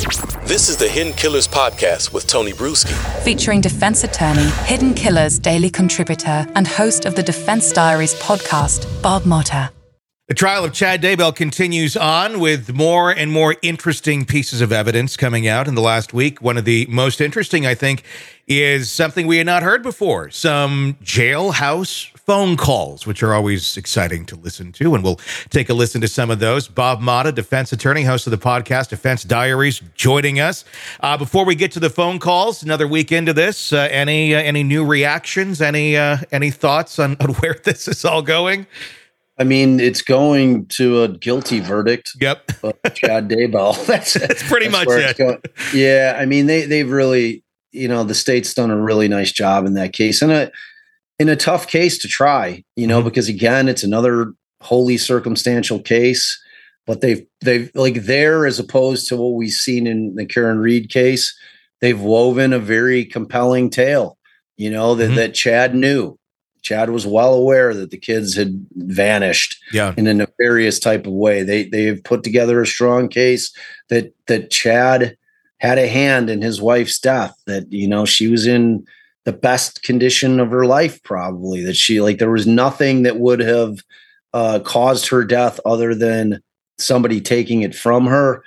This is the Hidden Killers podcast with Tony Bruschi. Featuring defense attorney, Hidden Killers daily contributor, and host of the Defense Diaries podcast, Bob Motta. The trial of Chad Daybell continues on with more and more interesting pieces of evidence coming out in the last week. One of the most interesting, I think, is something we had not heard before. Some jailhouse phone calls, which are always exciting to listen to. And we'll take a listen to some of those. Bob Motta, defense attorney, host of the podcast Defense Diaries, joining us. Before we get to the phone calls, another week into this, any new reactions? Any thoughts on where this is all going? I mean, it's going to a guilty verdict. Yep. Chad Daybell. That's pretty much it. Yeah. I mean, they've really, the state's done a really nice job in that case. And in a tough case to try, because again, it's another wholly circumstantial case, but they've like there, as opposed to what we've seen in the Karen Read case, they've woven a very compelling tale, that Chad knew. Chad was well aware that the kids had vanished in a nefarious type of way. They've put together a strong case that Chad had a hand in his wife's death, that, she was in the best condition of her life, probably, that there was nothing that would have caused her death other than somebody taking it from her.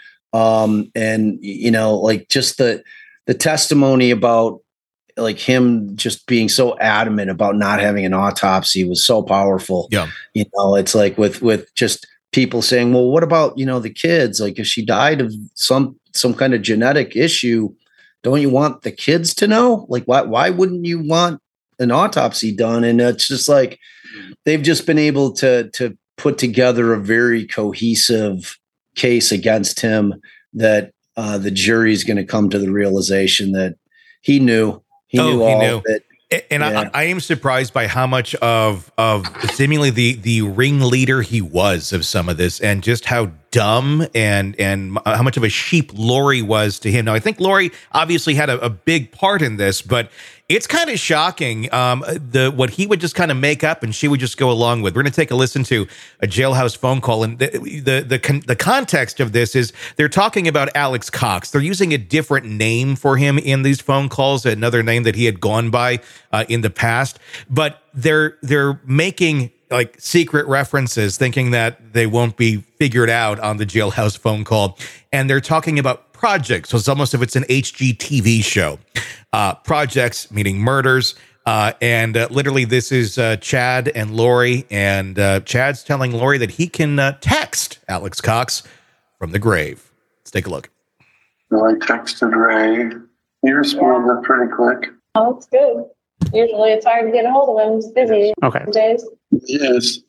Just the testimony about him just being so adamant about not having an autopsy was so powerful. Yeah. It's like with just people saying, well, what about, the kids? Like, if she died of some kind of genetic issue, don't you want the kids to know? Like, why wouldn't you want an autopsy done? And it's just like, they've just been able to put together a very cohesive case against him that the jury's going to come to the realization that he knew. He knew all of it. And I am surprised by how much of seemingly the ringleader he was of some of this, and just how dumb and how much of a sheep Lori was to him. Now, I think Lori obviously had a big part in this, but it's kind of shocking what he would just kind of make up and she would just go along with. We're going to take a listen to a jailhouse phone call, and the context of this is they're talking about Alex Cox. They're using a different name for him in these phone calls, another name that he had gone by in the past, but they're making like secret references, thinking that they won't be figured out on the jailhouse phone call. And they're talking about projects. So it's almost if it's an HGTV show. Projects, meaning murders. And literally this is Chad and Lori. And Chad's telling Lori that he can text Alex Cox from the grave. Let's take a look. So I texted Ray. He responded pretty quick. Oh, that's good. Usually it's hard to get a hold of him. He's busy days. Yes.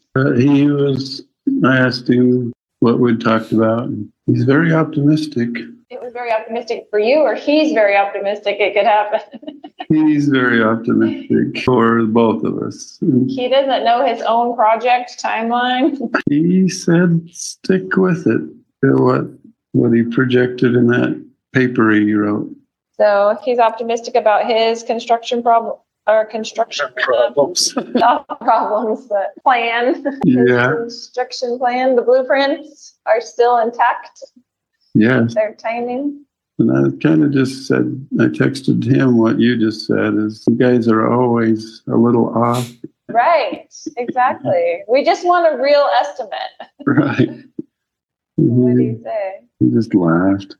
I asked him what we'd talked about. He's very optimistic. It was very optimistic for you, or he's very optimistic it could happen? He's very optimistic for both of us. He doesn't know his own project timeline. He said stick with it. What he projected in that paper he wrote. So he's optimistic about his construction problems, not problems, but plan. Yeah. His construction plan, the blueprints are still intact. Yes. Their timing. And I kind of just said, I texted him what you just said, is you guys are always a little off. Right. Exactly. We just want a real estimate. Right. What do you say? He just laughed.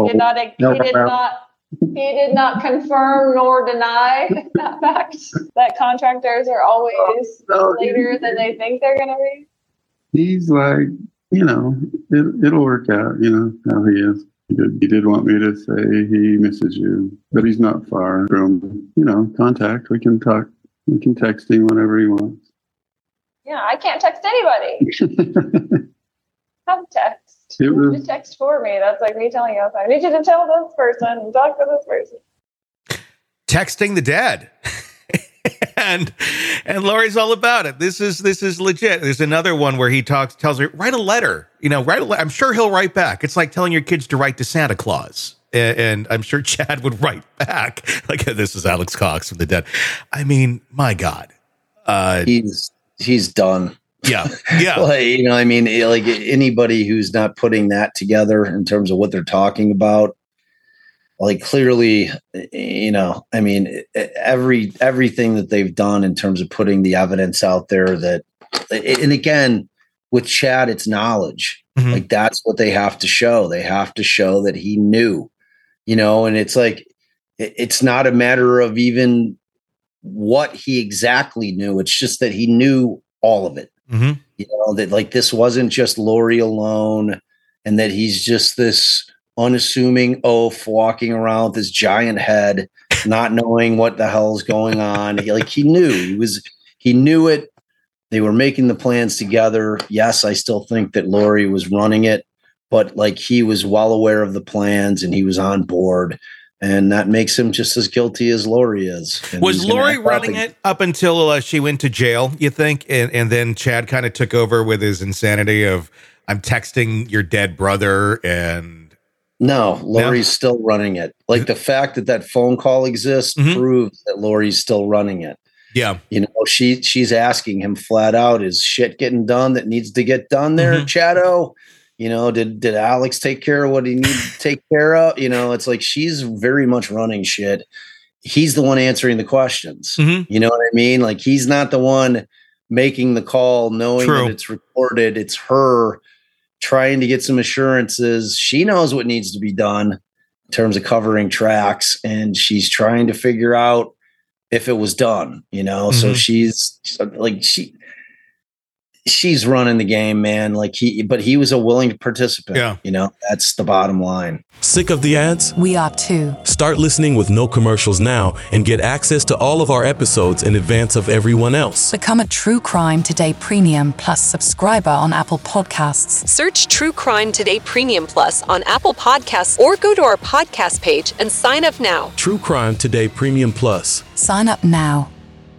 He did not confirm nor deny that fact that contractors are always later than they think they're going to be. He's like, it'll work out, how he is. He did want me to say he misses you, but he's not far from, contact. We can talk. We can text him whenever he wants. Yeah, I can't text anybody. Have text. You have to text for me. That's like me telling you, I need you to tell this person and talk to this person. Texting the dead. and Lori's all about it. This is legit. There's another one where he tells her, write a letter. I'm sure he'll write back. It's like telling your kids to write to Santa Claus. And I'm sure Chad would write back. Like, this is Alex Cox from the dead. I mean, my God. He's done. Yeah. Like anybody who's not putting that together in terms of what they're talking about, like clearly, I mean, everything that they've done in terms of putting the evidence out there that, and again, with Chad, it's knowledge. Mm-hmm. Like that's what they have to show. They have to show that he knew, and it's like, it's not a matter of even what he exactly knew. It's just that he knew all of it. Mm-hmm. That like, this wasn't just Lori alone, and that he's just this unassuming oaf walking around with this giant head, not knowing what the hell's going on. He knew he knew it. They were making the plans together. Yes, I still think that Lori was running it, but like he was well aware of the plans and he was on board. And that makes him just as guilty as Lori is. And was Lori running it up until she went to jail, you think? And then Chad kind of took over with his insanity of, I'm texting your dead brother and... No, Lori's still running it. Like the fact that phone call exists proves that Lori's still running it. Yeah. She's asking him flat out, is shit getting done that needs to get done there, Chado? Did Alex take care of what he needed to take care of? It's like she's very much running shit. He's the one answering the questions. Mm-hmm. You know what I mean? Like he's not the one making the call, knowing that it's recorded. It's her trying to get some assurances. She knows what needs to be done in terms of covering tracks, and she's trying to figure out if it was done, So she's like, she's running the game, man. But he was a willing participant. Yeah. That's the bottom line. Sick of the ads? We are too. Start listening with no commercials now and get access to all of our episodes in advance of everyone else. Become a True Crime Today Premium Plus subscriber on Apple Podcasts. Search True Crime Today Premium Plus on Apple Podcasts or go to our podcast page and sign up now. True Crime Today Premium Plus. Sign up now.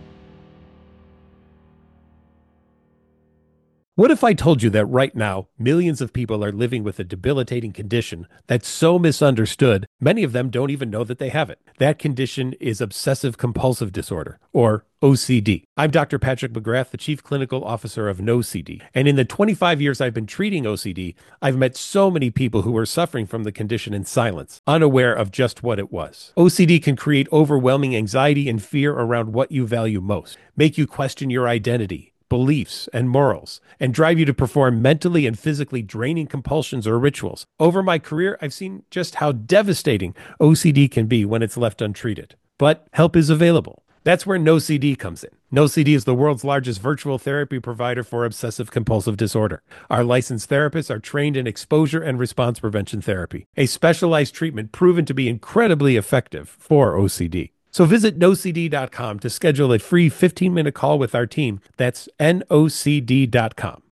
What if I told you that right now, millions of people are living with a debilitating condition that's so misunderstood, many of them don't even know that they have it? That condition is obsessive compulsive disorder, or OCD. I'm Dr. Patrick McGrath, the Chief Clinical Officer of NoCD. And in the 25 years I've been treating OCD, I've met so many people who were suffering from the condition in silence, unaware of just what it was. OCD can create overwhelming anxiety and fear around what you value most, make you question your identity, beliefs, and morals, and drive you to perform mentally and physically draining compulsions or rituals. Over my career, I've seen just how devastating OCD can be when it's left untreated. But help is available. That's where NoCD comes in. NoCD is the world's largest virtual therapy provider for obsessive compulsive disorder. Our licensed therapists are trained in exposure and response prevention therapy, a specialized treatment proven to be incredibly effective for OCD. So visit nocd.com to schedule a free 15-minute call with our team. That's nocd.com.